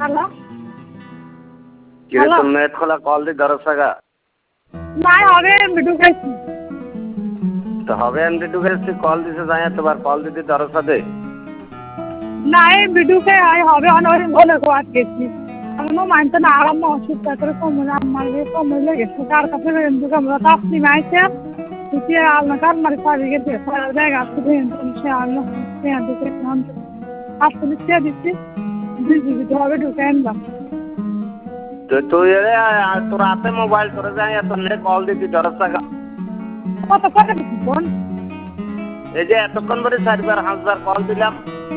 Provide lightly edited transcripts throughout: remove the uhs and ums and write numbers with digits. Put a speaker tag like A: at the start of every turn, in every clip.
A: hello
B: কিরে
A: hello
B: তোর net খোলা কল দি ধরস টাকা
A: নাই হবে ঢুকেছি
B: তো হবে এমনি ঢুকেছি কল দিছে যাই তোমার কল দিতে ধরস দে
A: নাই ঢুকে হবে অনেক বলে কোয়াত গেছি এমনও মানতে না আরাম অসুস্থ করে সময় আমার সময় লেগেছে কার কাছে ঢুকে আমরা তাপনি মাইছে তুই আলনা কার মারি পাবি গেছে সারা জায়গা আছে সে আলনা সে ঢুকে আসলে সে দিচ্ছি দিদি হবে ঢুকে আনলাম
B: তো তুই তোর হাতে মোবাইল করে যাই তোর নেট কল দিতে ধরস টাকা
A: কত করে দিচ্ছি ফোন
B: এই যে এতক্ষণ ধরে 4বার 5বার কল দিলাম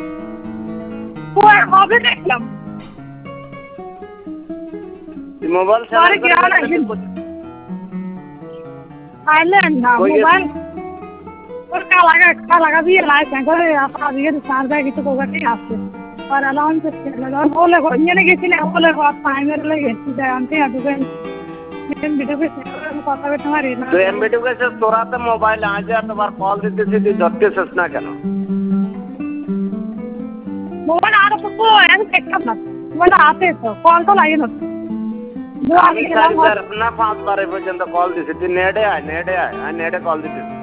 A: হবে দেখলাম
B: মোবাইল
A: সরি কি আইলেন না মোবাইল ওর কালাগা দিয়ে লাইছে করে আজকে সার ব্যাগ কিছু কোগাটি আছে আর অ্যালাউন্স বলে নিয়ে গেছিল বলে টাইমের লেগেছি আনতে আদুকে কথা বলতে পারি না
B: তো এমবি ঢুকেছে তোর হাতে মোবাইল আজ তোমার কল দিতেছি তুই ধরতেছিস না কেন
A: মোবাইল আর তো আমি দেখলাম না মোবাইল আছে তো কল তো লাগে না
B: আমি 4বার না 5বার পর্যন্ত কল দিছি তুই নেটে আয় নেটে কল দিতেছিস